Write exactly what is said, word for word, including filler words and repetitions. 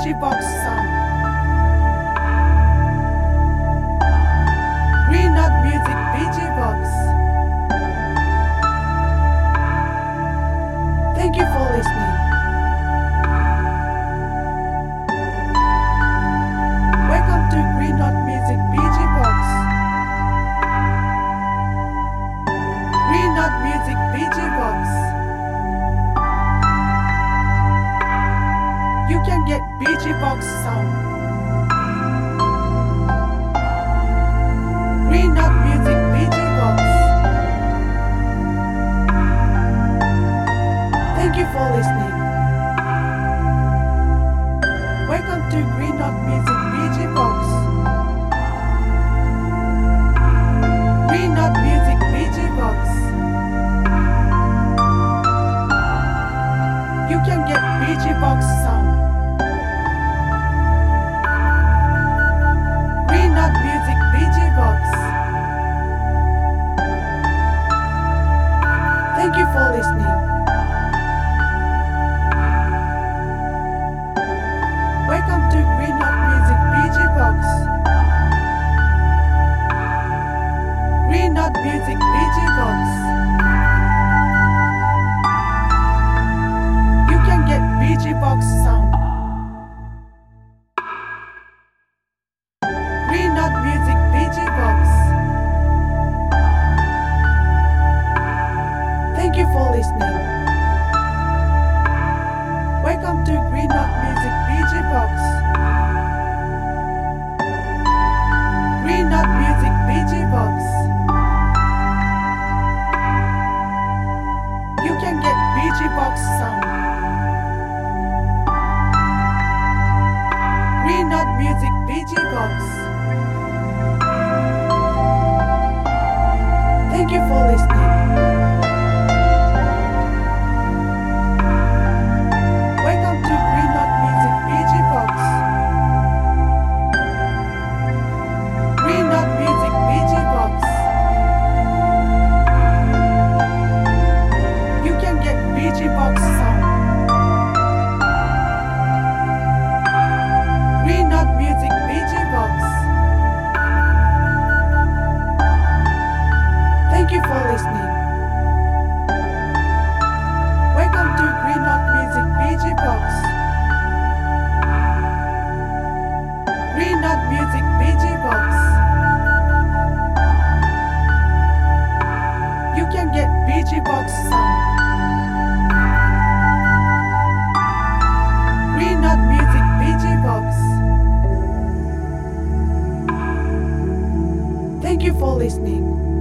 G Box sound. Green Knot Music B G Box. Thank you for listening. Welcome to Green Knot Music B G Box. Green Knot Music B G Box. You can get B G Box sound. Green Knot Music B G Box. Thank you for listening. Welcome to Green Knot Music B G Box. Green Knot Music B G Box. You can get B G Box sound. Green Knot Music B G Box. Thank you for listening. Welcome to Green Knot Music B G Box. Green Knot Music B G Box. You can get B G Box sound. Green Knot Music B G Box. Thank you for listening. Welcome to Green Knot Music B G Box. Green Knot Music B G Box. You can get B G Box sound. Green Knot Music B G Box. Thank you for listening. Welcome to Green Knot Music B G Box. Green Knot Music B G Box. You can get B G Box sound. Green Knot Music B G Box. Thank you for listening. Welcome to Green Knot Music B G Box. Green Knot Music B G Box. You can get B G Box sound. Green Knot Music B G Box. Thank you for listening.